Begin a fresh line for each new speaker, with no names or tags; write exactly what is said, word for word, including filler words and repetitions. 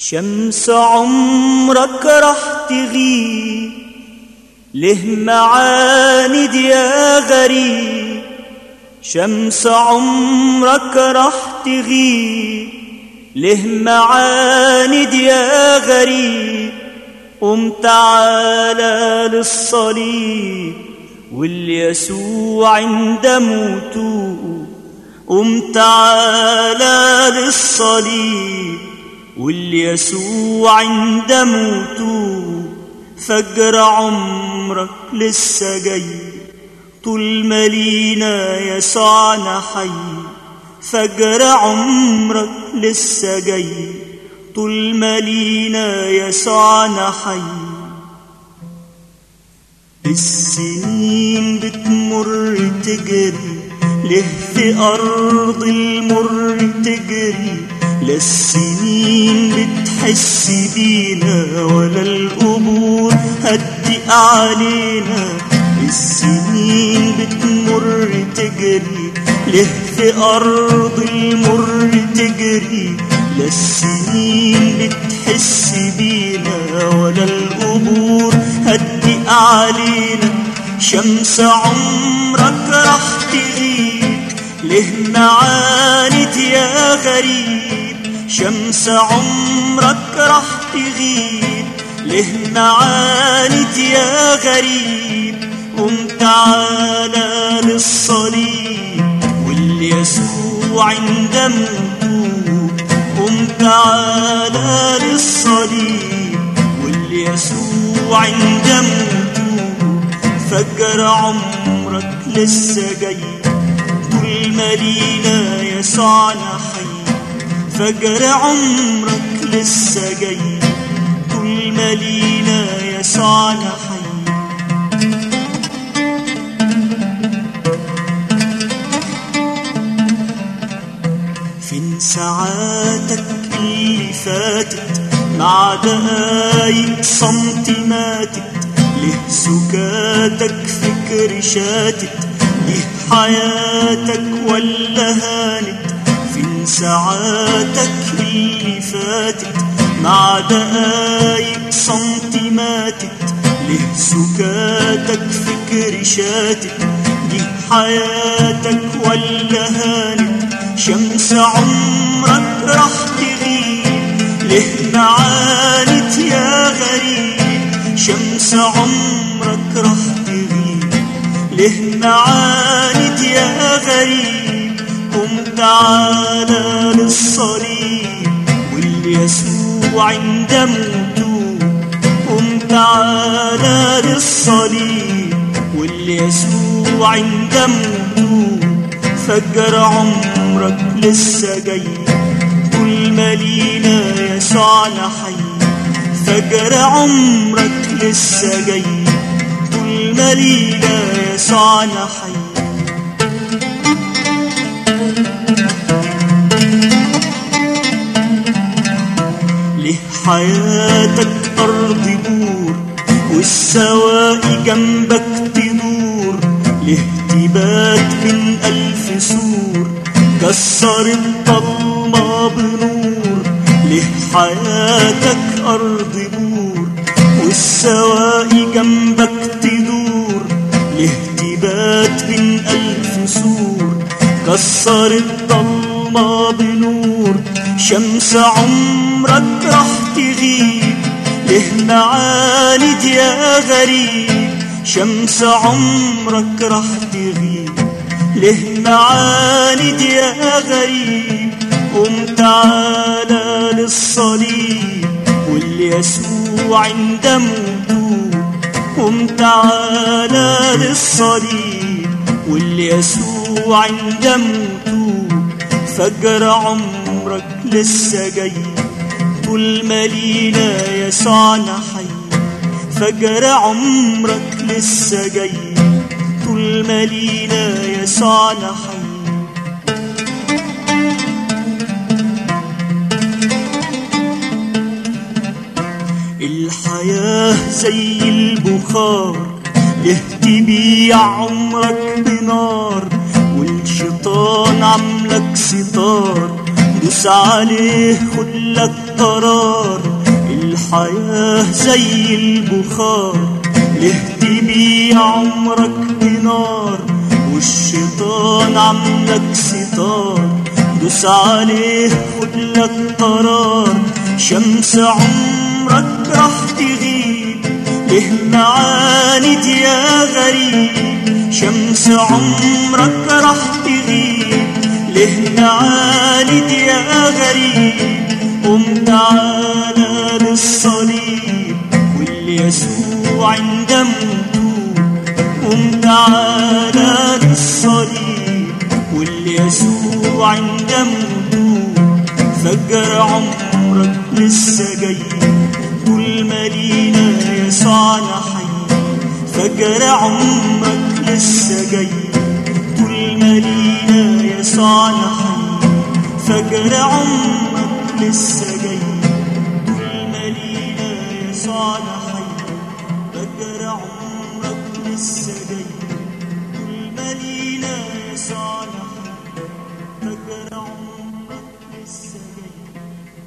شمس عمرك رح تغيب، له معاند يا غريب. شمس عمرك رح تغيب، له معاند يا غريب. قم تعالى للصليب واليسوع عند موته. قم تعالى للصليب واليسوع عند موته. فجر عمرك لسه جاي، طول ما لينا يسوعنا حي. فجر عمرك لسه جاي، طول ما لينا يسوعنا حي. السنين بتمر تجري، له في أرض المر تجري. لا السنين بتحس بينا ولا القبور هتضيق علينا. السنين بتمر تجري، له في أرض المر تجري. لا السنين بتحس بينا ولا القبور هتضيق علينا. شمس عمرك رح تغيب، له معاند يا غريب. شمس عمرك رح تغيب، له معاند يا غريب. قم تعالى للصليب واليسوع عند موته. قم تعالى للصليب واليسوع عند موته. فجر عمرك لسه جاي، طول ما لينا يسوعنا حي. فجر عمرك لسه جاي، طول ما لينا يسوعنا حي. فين ساعاتك اللي فاتت مع دقايق صمت ماتت؟ ليه سكاتك فكر شاتت؟ ليه حياتك ولا هانت؟ فين ساعاتك اللي فاتت مع دقايق صمت ماتت؟ ليه سكاتك فكر شاتت؟ ليه حياتك ولا هانت؟ شمس عمرك رح تغيب، له معاند يا غريب. شمس عمرك رح تغيب، له معاند يا غريب. قم تعالى للصليب واليسوع عند موته. قم تعالى للصليب واليسوع عند موته. فجر عمرك لسه جاي، طول ما لينا يسوعنا حي. فجر عمرك لسه جاي، طول ما لينا يسوعنا حي. ليه حياتك أرض بور والسواقي جنبك تدور؟ ليه تبات من ألف سور كسر الضلمة بنور؟ ليه حياتك أرض بور والسواقي جنبك تدور؟ ليه تبات من ألف سور كسر الضلمة بنور؟ شمس عمرك رح تغيب، له معاند يا غريب. شمس عمرك رح تغيب، له معاند يا غريب. قم تعالى للصليب واليسوع عند موته. قم تعالى للصليب واليسوع عند موته. فجر عمرك لسه جاي، طول ما لينا يسوعنا حي. فجر عمرك لسه جاي، طول ما لينا يسوعنا حي. الحياة زي البخار، ليه تبيع عمرك بنار؟ والشيطان عملك ستار، دوس عليه خدلك قرار. الحياة زي البخار، ليه تبيع عمرك بنار والشيطان عملك ستار؟ دوس عليه خدلك قرار، شمس عمرك راح تغيب، ليه معاند يا غريب؟ شمس عمرك راح تغيب، ليه معاند يا غريب؟ قم تعالى للصليب واليسوع عند موته، قم تعالى للصليب واليسوع عند موته. فجر عمرك لسه جاي طول ما لينا يسوعنا حي، فجر عمرك لسه جاي طول ما لينا يسوعنا حي، فجر عمرك لسه جاي طول ما لينا يسوعنا حي، فجر عمرك لسه جاي.